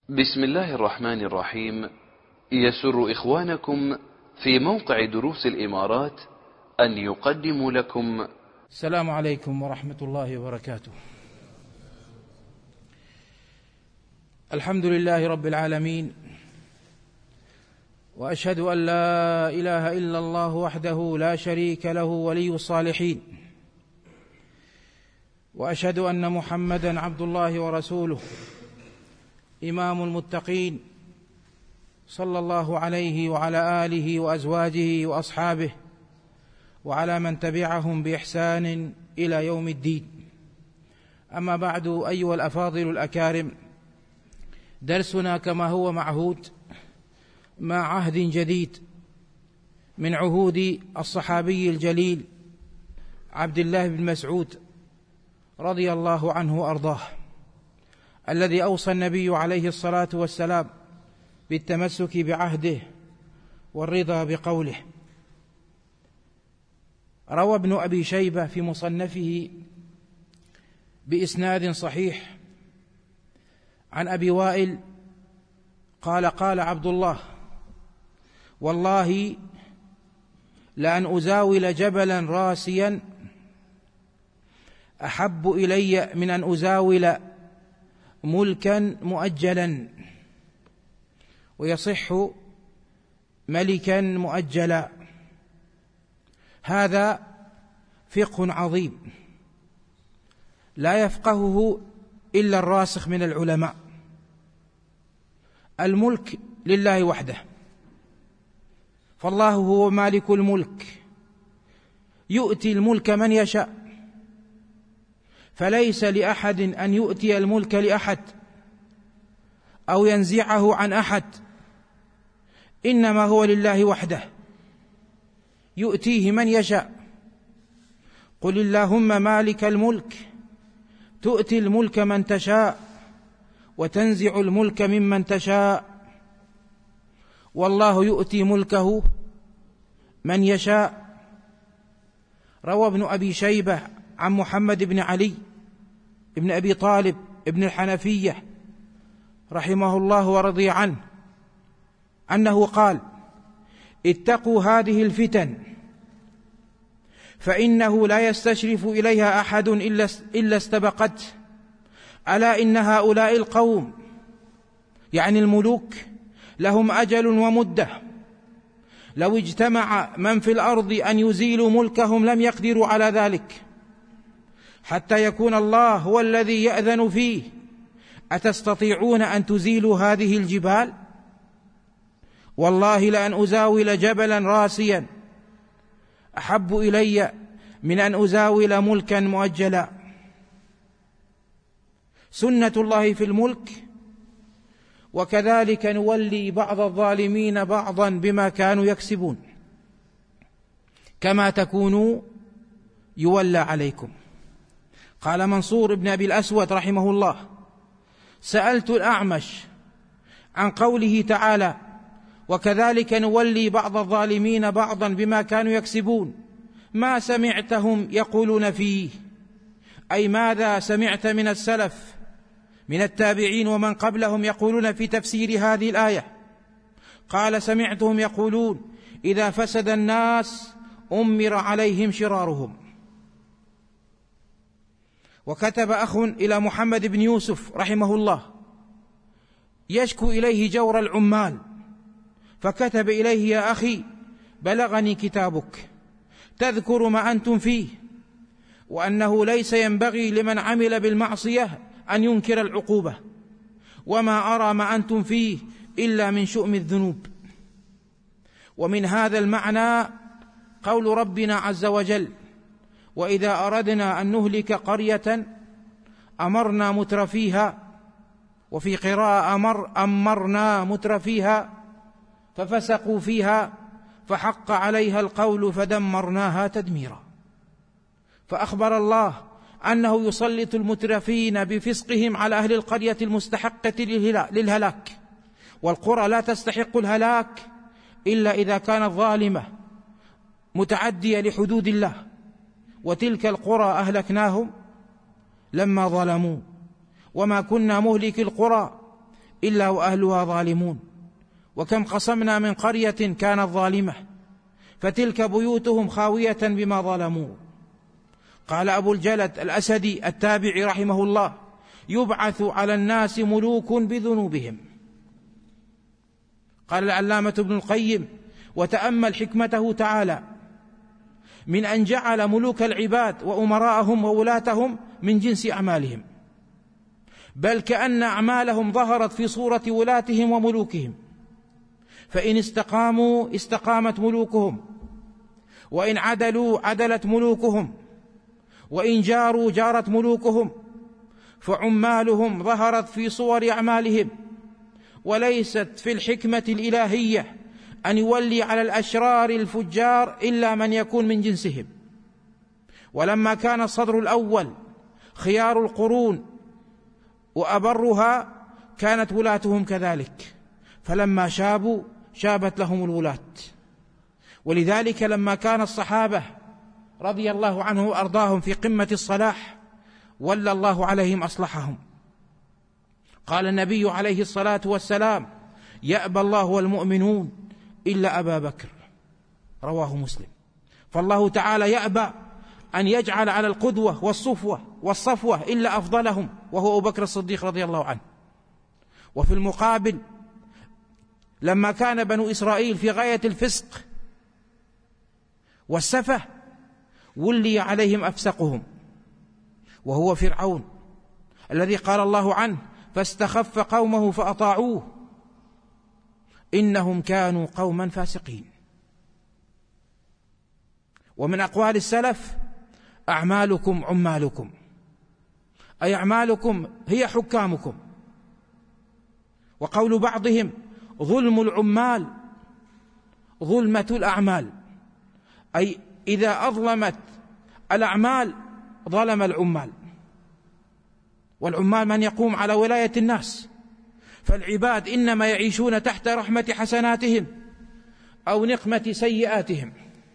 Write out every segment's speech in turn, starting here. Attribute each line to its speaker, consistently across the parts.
Speaker 1: بسم الله الرحمن الرحيم. يسر إخوانكم في موقع دروس الإمارات أن يقدموا لكم
Speaker 2: السلام عليكم ورحمة الله وبركاته. الحمد لله رب العالمين، وأشهد أن لا إله إلا الله وحده لا شريك له ولي الصالحين، وأشهد أن محمدا عبد الله ورسوله إمام المتقين، صلى الله عليه وعلى آله وأزواجه وأصحابه وعلى من تبعهم بإحسان إلى يوم الدين. أما بعد، أيها الأفاضل الأكارم، درسنا كما هو معهود مع عهد جديد من عهود الصحابي الجليل عبد الله بن مسعود رضي الله عنه وأرضاه، الذي أوصى النبي عليه الصلاة والسلام بالتمسك بعهده والرضا بقوله. روى ابن أبي شيبة في مصنفه بإسناد صحيح عن أبي وائل قال: قال عبد الله: والله لأن أزاول جبلا راسيا أحب إلي من أن أزاول ملكا مؤجلا، ويصح ملكا مؤجلا. هذا فقه عظيم لا يفقهه إلا الراسخ من العلماء. الملك لله وحده، فالله هو مالك الملك، يؤتي الملك من يشاء، فليس لأحد أن يؤتي الملك لأحد أو ينزعه عن أحد، إنما هو لله وحده، يؤتيه من يشاء. قل اللهم مالك الملك تؤتي الملك من تشاء وتنزع الملك ممن تشاء، والله يؤتي ملكه من يشاء. روى ابن أبي شيبة عن محمد بن علي بن أبي طالب ابن الحنفية رحمه الله ورضي عنه أنه قال: اتقوا هذه الفتن، فإنه لا يستشرف إليها أحد إلا استبقته. ألا إن هؤلاء القوم، يعني الملوك، لهم أجل ومدة، لو اجتمع من في الأرض أن يزيلوا ملكهم لم يقدروا على ذلك حتى يكون الله هو الذي يأذن فيه. أتستطيعون أن تزيلوا هذه الجبال؟ والله لأن أزاول جبلا راسيا أحب إلي من أن أزاول ملكا مؤجلا. سنة الله في الملك، وكذلك نولي بعض الظالمين بعضا بما كانوا يكسبون، كما تكونوا يولى عليكم. قال منصور بن أبي الأسود رحمه الله: سألت الأعمش عن قوله تعالى: وكذلك نولي بعض الظالمين بعضا بما كانوا يكسبون، ما سمعتهم يقولون فيه؟ أي ماذا سمعت من السلف من التابعين ومن قبلهم يقولون في تفسير هذه الآية؟ قال: سمعتهم يقولون: إذا فسد الناس أمر عليهم شرارهم. وكتب أخ إلى محمد بن يوسف رحمه الله يشكو إليه جور العمال، فكتب إليه: يا أخي، بلغني كتابك تذكر ما أنتم فيه، وأنه ليس ينبغي لمن عمل بالمعصية أن ينكر العقوبة، وما أرى ما أنتم فيه إلا من شؤم الذنوب. ومن هذا المعنى قول ربنا عز وجل: وإذا أردنا أن نهلك قرية أمرنا مترفيها، وفي قراءة أمرنا مترفيها ففسقوا فيها فحق عليها القول فدمرناها تدميرا. فأخبر الله أنه يسلط المترفين بفسقهم على أهل القرية المستحقة للهلاك، والقرى لا تستحق الهلاك إلا إذا كانت ظالمة متعدية لحدود الله، وتلك القرى أهلكناهم لما ظلموا، وما كنا مهلك القرى إلا وأهلها ظالمون، وكم قصمنا من قرية كانت ظالمة فتلك بيوتهم خاوية بما ظلموا. قال أبو الجلد الأسدي التابعي رحمه الله: يبعث على الناس ملوك بذنوبهم. قال العلامة ابن القيم: وتأمل حكمته تعالى من أن جعل ملوك العباد وأمراءهم وولاتهم من جنس أعمالهم، بل كأن أعمالهم ظهرت في صورة ولاتهم وملوكهم، فإن استقاموا استقامت ملوكهم، وإن عدلوا عدلت ملوكهم، وإن جاروا جارت ملوكهم، فعمالهم ظهرت في صور أعمالهم. وليست في الحكمة الإلهية أن يولي على الأشرار الفجار إلا من يكون من جنسهم. ولما كان الصدر الأول خيار القرون وأبرها كانت ولاتهم كذلك، فلما شابوا شابت لهم الولاة. ولذلك لما كان الصحابة رضي الله عنه وأرضاهم في قمة الصلاح ولى الله عليهم أصلحهم. قال النبي عليه الصلاة والسلام: يأبى الله والمؤمنون إلا أبا بكر، رواه مسلم. فالله تعالى يأبى أن يجعل على القدوة والصفوة إلا أفضلهم، وهو أبو بكر الصديق رضي الله عنه. وفي المقابل لما كان بنو إسرائيل في غاية الفسق والسفة ولي عليهم أفسقهم، وهو فرعون الذي قال الله عنه: فاستخف قومه فأطاعوه إنهم كانوا قوما فاسقين. ومن أقوال السلف: أعمالكم عمالكم، أي أعمالكم هي حكامكم. وقول بعضهم: ظلم العمال ظلمة الأعمال، أي إذا أظلمت الأعمال ظلم العمال. والعمال من يقوم على ولاية الناس، فالعباد إنما يعيشون تحت رحمة حسناتهم أو نقمة سيئاتهم.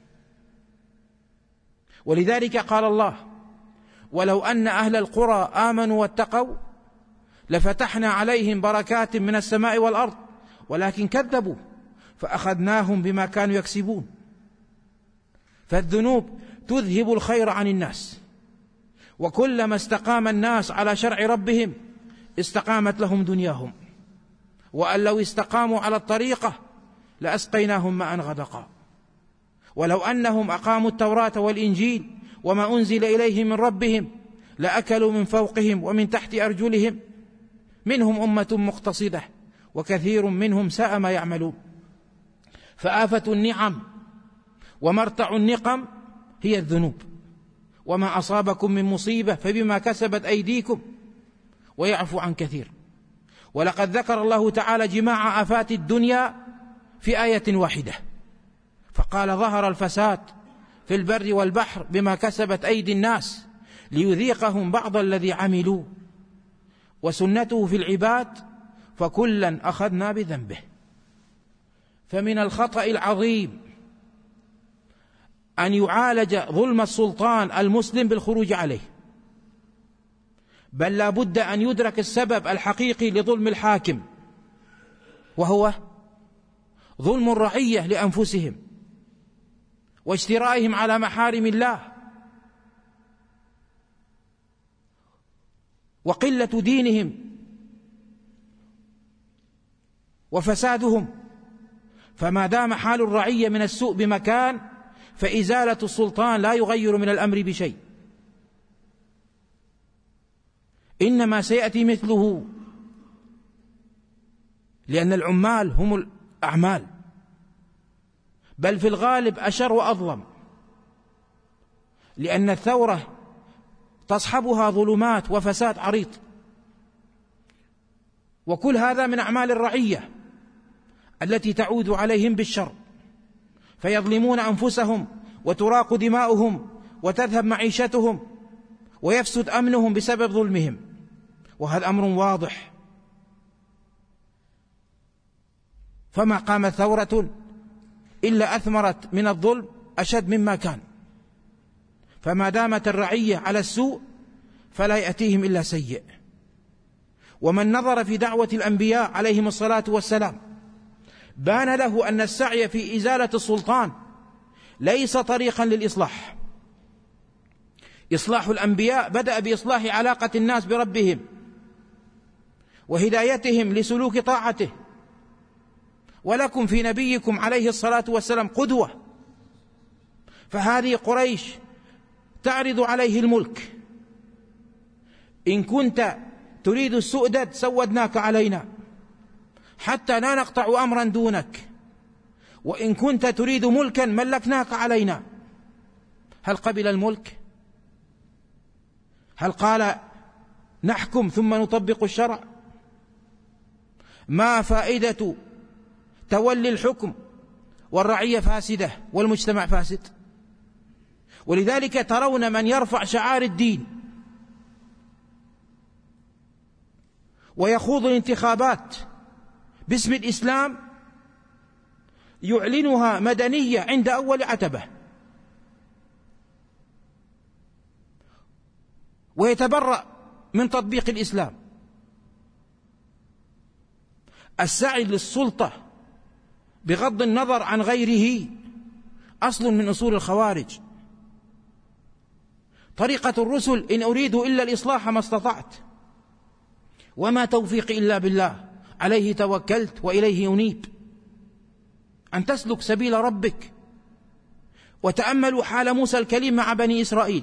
Speaker 2: ولذلك قال الله: ولو أن أهل القرى آمنوا واتقوا لفتحنا عليهم بركات من السماء والأرض ولكن كذبوا فأخذناهم بما كانوا يكسبون. فالذنوب تذهب الخير عن الناس، وكلما استقام الناس على شرع ربهم استقامت لهم دنياهم، وأن لو استقاموا على الطريقة لأسقيناهم ماء غدقا. ولو أنهم أقاموا التوراة والإنجيل وما أنزل إليهم من ربهم لأكلوا من فوقهم ومن تحت أرجلهم، منهم أمة مقتصدة وكثير منهم ساء ما يعملون. فآفة النعم ومرتع النقم هي الذنوب، وما أصابكم من مصيبة فبما كسبت أيديكم ويعفو عن كثير. ولقد ذكر الله تعالى جماع آفات الدنيا في آية واحدة، فقال: ظهر الفساد في البر والبحر بما كسبت أيدي الناس ليذيقهم بعض الذي عملوا، وسنته في العباد فكلا أخذنا بذنبه. فمن الخطأ العظيم أن يعالج ظلم السلطان المسلم بالخروج عليه، بل لا بد أن يدرك السبب الحقيقي لظلم الحاكم، وهو ظلم الرعية لأنفسهم واشترائهم على محارم الله وقلة دينهم وفسادهم. فما دام حال الرعية من السوء بمكان فإزالة السلطان لا يغير من الأمر بشيء، إنما سيأتي مثله، لأن العمال هم الأعمال، بل في الغالب أشر وأظلم، لأن الثورة تصحبها ظلمات وفساد عريض، وكل هذا من أعمال الرعية التي تعود عليهم بالشر، فيظلمون أنفسهم وتراق دماؤهم وتذهب معيشتهم ويفسد أمنهم بسبب ظلمهم، وهذا أمر واضح. فما قامت ثورة إلا أثمرت من الظلم أشد مما كان، فما دامت الرعية على السوء فلا يأتيهم إلا سيء. ومن نظر في دعوة الأنبياء عليهم الصلاة والسلام بان له أن السعي في إزالة السلطان ليس طريقا للإصلاح. إصلاح الأنبياء بدأ بإصلاح علاقة الناس بربهم وهدايتهم لسلوك طاعته. ولكم في نبيكم عليه الصلاة والسلام قدوة، فهذه قريش تعرض عليه الملك: إن كنت تريد السؤدد سودناك علينا حتى لا نقطع أمرا دونك، وإن كنت تريد ملكا ملكناك علينا. هل قبل الملك؟ هل قال نحكم ثم نطبق الشرع؟ ما فائدة تولي الحكم والرعية فاسدة والمجتمع فاسد؟ ولذلك ترون من يرفع شعار الدين ويخوض الانتخابات باسم الإسلام يعلنها مدنية عند أول عتبة، ويتبرأ من تطبيق الإسلام. السعي للسلطة بغض النظر عن غيره أصل من أصول الخوارج. طريقة الرسل: إن أريد إلا الإصلاح ما استطعت وما توفيقي إلا بالله عليه توكلت وإليه أنيب. أن تسلك سبيل ربك. وتأملوا حال موسى الكليم مع بني إسرائيل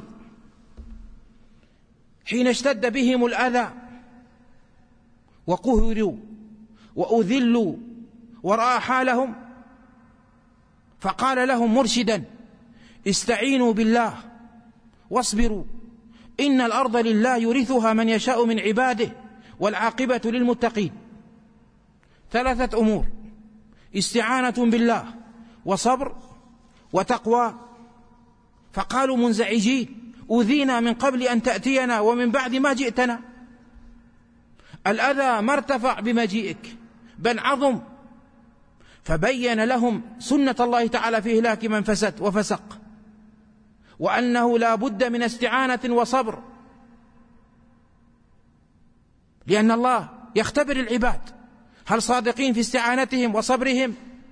Speaker 2: حين اشتد بهم الأذى وقهروا وأذلوا ورأى حالهم، فقال لهم مرشدا: استعينوا بالله واصبروا إن الأرض لله يورثها من يشاء من عباده والعاقبة للمتقين. 3 أمور: استعانة بالله وصبر وتقوى. فقالوا منزعجين: أوذينا من قبل أن تأتينا ومن بعد ما جئتنا. الأذى ما ارتفع بمجيئك بل عظم. فبين لهم سنة الله تعالى في إهلاك من فسد وفسق، وأنه لا بد من استعانة وصبر، لأن الله يختبر العباد هل صادقين في استعانتهم وصبرهم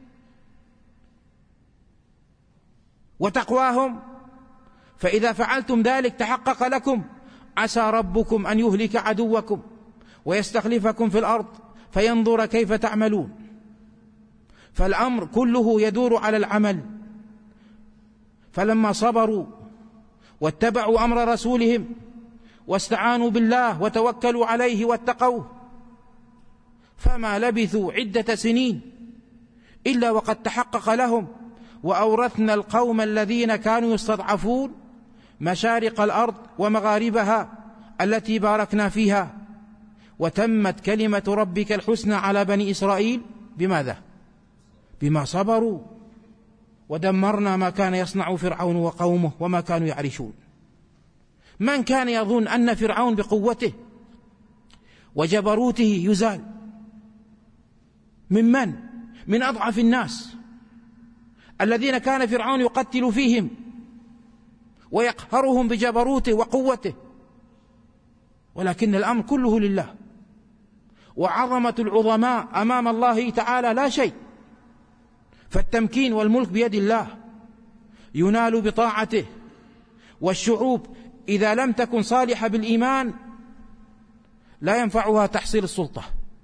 Speaker 2: وتقواهم. فإذا فعلتم ذلك تحقق لكم عسى ربكم أن يهلك عدوكم ويستخلفكم في الأرض فينظر كيف تعملون. فالأمر كله يدور على العمل. فلما صبروا واتبعوا أمر رسولهم واستعانوا بالله وتوكلوا عليه واتقوه، فما لبثوا عدة سنين إلا وقد تحقق لهم: وأورثنا القوم الذين كانوا يستضعفون مشارق الأرض ومغاربها التي باركنا فيها وتمت كلمة ربك الحسنى على بني إسرائيل بماذا؟ بما صبروا ودمرنا ما كان يصنع فرعون وقومه وما كانوا يعرشون. من كان يظن أن فرعون بقوته وجبروته يزال؟ من أضعف الناس الذين كان فرعون يقتل فيهم ويقهرهم بجبروته وقوته. ولكن الأمر كله لله، وعظمة العظماء أمام الله تعالى لا شيء. فالتمكين والملك بيد الله ينال بطاعته. والشعوب إذا لم تكن صالحة بالإيمان لا ينفعها تحصيل السلطة.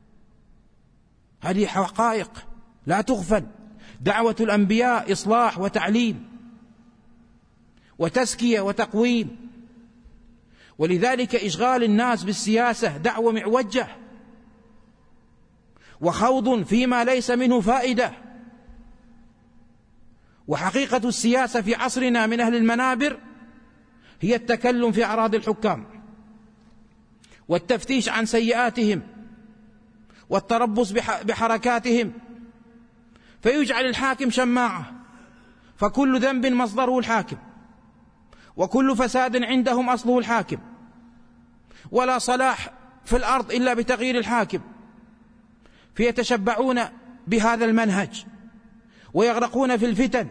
Speaker 2: هذه حقائق لا تغفل. دعوة الأنبياء إصلاح وتعليم وتزكية وتقويم. ولذلك إشغال الناس بالسياسة دعوة معوجة وخوض فيما ليس منه فائدة. وحقيقة السياسة في عصرنا من أهل المنابر هي التكلم في أعراض الحكام والتفتيش عن سيئاتهم والتربص بحركاتهم، فيجعل الحاكم شماعة، فكل ذنب مصدره الحاكم وكل فساد عندهم أصله الحاكم، ولا صلاح في الأرض إلا بتغيير الحاكم. فيتشبعون بهذا المنهج ويغرقون في الفتن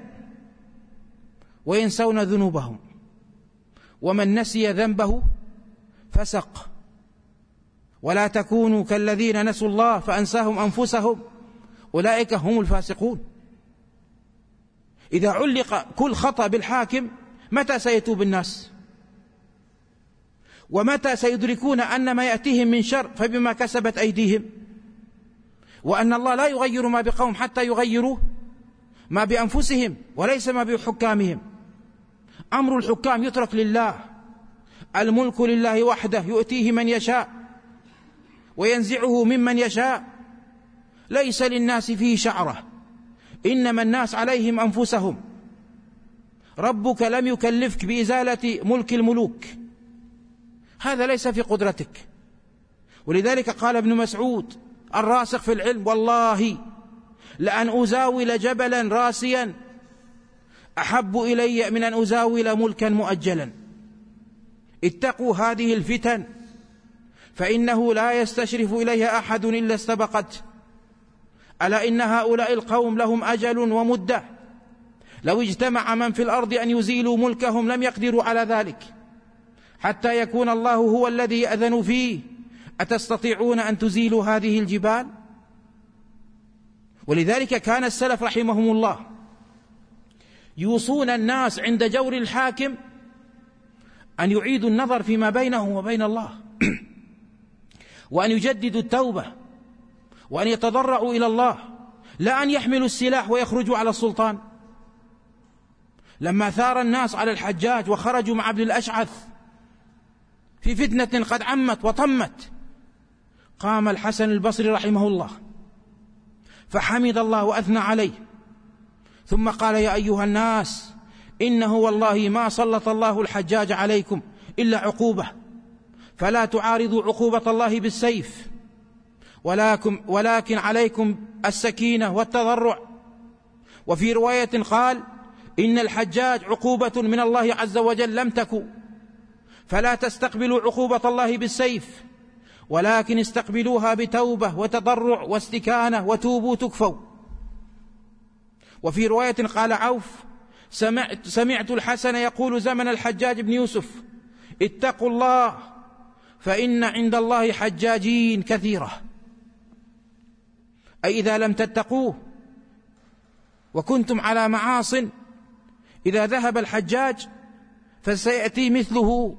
Speaker 2: وينسون ذنوبهم. ومن نسي ذنبه فسق ولا تكونوا كالذين نسوا الله فأنساهم أنفسهم أولئك هم الفاسقون. إذا علق كل خطأ بالحاكم متى سيتوب الناس؟ ومتى سيدركون أن ما يأتيهم من شر فبما كسبت أيديهم، وأن الله لا يغير ما بقوم حتى يغيروا ما بأنفسهم وليس ما بحكامهم. أمر الحكام يترك لله، الملك لله وحده يؤتيه من يشاء وينزعه ممن يشاء، ليس للناس فيه شعرة، إنما الناس عليهم أنفسهم. ربك لم يكلفك بإزالة ملك الملوك، هذا ليس في قدرتك. ولذلك قال ابن مسعود الراسخ في العلم: والله لأن أزاول جبلا راسيا أحب إلي من أن أزاول ملكا مؤجلا. اتقوا هذه الفتن فإنه لا يستشرف إليها أحد إلا استبقت. ألا إن هؤلاء القوم لهم أجل ومدة، لو اجتمع من في الأرض أن يزيلوا ملكهم لم يقدروا على ذلك حتى يكون الله هو الذي يأذن فيه. أتستطيعون أن تزيلوا هذه الجبال؟ ولذلك كان السلف رحمهم الله يوصون الناس عند جور الحاكم أن يعيدوا النظر فيما بينهم وبين الله، وأن يجددوا التوبة، وأن يتضرعوا إلى الله، لا أن يحملوا السلاح ويخرجوا على السلطان. لما ثار الناس على الحجاج وخرجوا مع عبد الأشعث في فتنة قد عمت وطمت، قام الحسن البصري رحمه الله فحمد الله وأثنى عليه، ثم قال: يا أيها الناس، إنه والله ما سلط الله الحجاج عليكم إلا عقوبة، فلا تعارضوا عقوبة الله بالسيف، ولكن عليكم السكينة والتضرع. وفي رواية قال: إن الحجاج عقوبة من الله عز وجل لم تكن، فلا تستقبلوا عقوبة الله بالسيف، ولكن استقبلوها بتوبة وتضرع واستكانة وتوبوا تكفوا. وفي رواية قال عوف: سمعت الحسن يقول زمن الحجاج بن يوسف: اتقوا الله فإن عند الله حجاجين كثيرة. أي إذا لم تتقوه وكنتم على معاصٍ، إذا ذهب الحجاج فسيأتي مثله،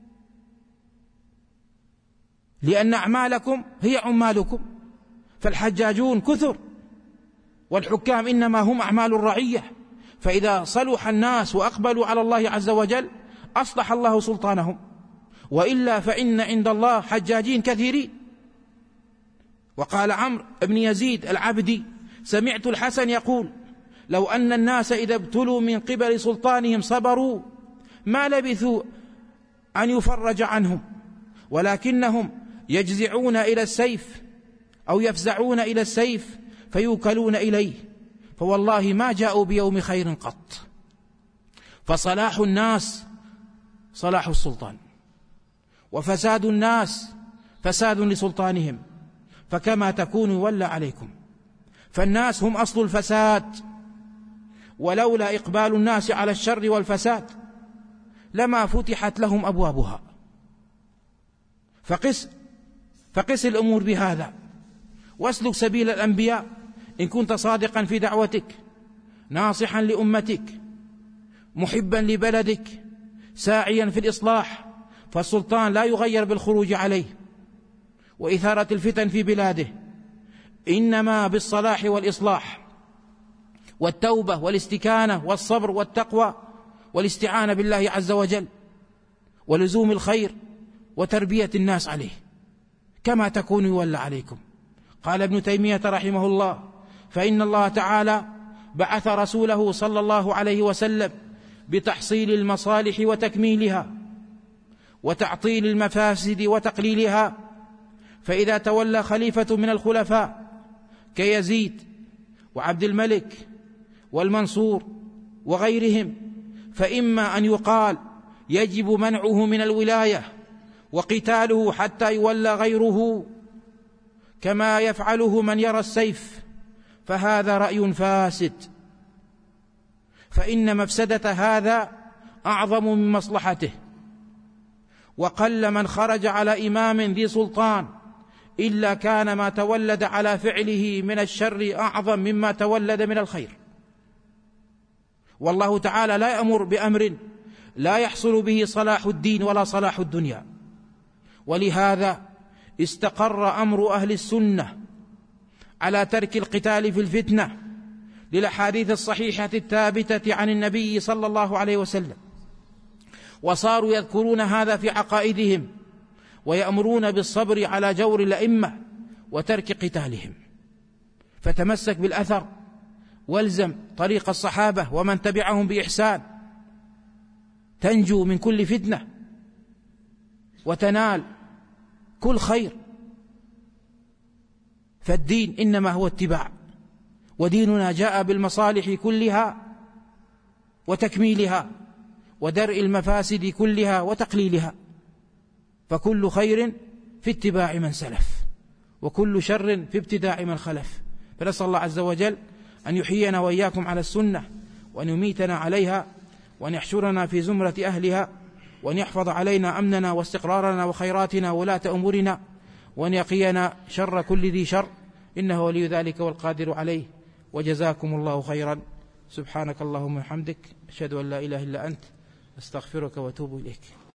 Speaker 2: لأن أعمالكم هي عمالكم، فالحجاجون كثر، والحكام إنما هم أعمال الرعية. فإذا صلح الناس وأقبلوا على الله عز وجل أصلح الله سلطانهم، وإلا فإن عند الله حجاجين كثيرين. وقال عمرو بن يزيد العبدي: سمعت الحسن يقول: لو أن الناس إذا ابتلوا من قبل سلطانهم صبروا ما لبثوا أن يفرج عنهم، ولكنهم يجزعون إلى السيف أو يفزعون إلى السيف فيوكلون إليه، فوالله ما جاءوا بيوم خير قط. فصلاح الناس صلاح السلطان، وفساد الناس فساد لسلطانهم، فكما تكونوا يولى عليكم. فالناس هم أصل الفساد، ولولا إقبال الناس على الشر والفساد لما فتحت لهم أبوابها. فقس الأمور بهذا، واسلك سبيل الأنبياء إن كنت صادقا في دعوتك، ناصحا لأمتك، محبا لبلدك، ساعيا في الإصلاح. فالسلطان لا يغير بالخروج عليه وإثارة الفتن في بلاده، إنما بالصلاح والإصلاح والتوبة والاستكانة والصبر والتقوى والاستعانة بالله عز وجل ولزوم الخير وتربية الناس عليه. كما تكون يولى عليكم. قال ابن تيمية رحمه الله: فإن الله تعالى بعث رسوله صلى الله عليه وسلم بتحصيل المصالح وتكميلها وتعطيل المفاسد وتقليلها. فإذا تولى خليفة من الخلفاء كيزيد وعبد الملك والمنصور وغيرهم، فإما أن يقال يجب منعه من الولاية وقتاله حتى يولى غيره كما يفعله من يرى السيف، فهذا رأي فاسد، فإن مفسدة هذا أعظم من مصلحته. وقل من خرج على إمام ذي سلطان إلا كان ما تولد على فعله من الشر أعظم مما تولد من الخير. والله تعالى لا يأمر بأمر لا يحصل به صلاح الدين ولا صلاح الدنيا. ولهذا استقر أمر أهل السنة على ترك القتال في الفتنة للأحاديث الصحيحة الثابتة عن النبي صلى الله عليه وسلم، وصاروا يذكرون هذا في عقائدهم ويأمرون بالصبر على جور الأئمة وترك قتالهم. فتمسك بالأثر والزم طريق الصحابة ومن تبعهم بإحسان، تنجو من كل فتنة وتنال كل خير. فالدين إنما هو اتباع، وديننا جاء بالمصالح كلها وتكميلها ودرء المفاسد كلها وتقليلها، فكل خير في اتباع من سلف وكل شر في ابتداع من خلف. فنسأل الله عز وجل أن يحيينا وإياكم على السنة، وأن يميتنا عليها، وأن يحشرنا في زمرة أهلها، وأن يحفظ علينا أمننا واستقرارنا وخيراتنا ولاة أمورنا، وأن يقينا شر كل ذي شر، إنه ولي ذلك والقادر عليه. وجزاكم الله خيرا. سبحانك اللهم وبحمدك، أشهد أن لا إله إلا أنت، أستغفرك وأتوب إليك.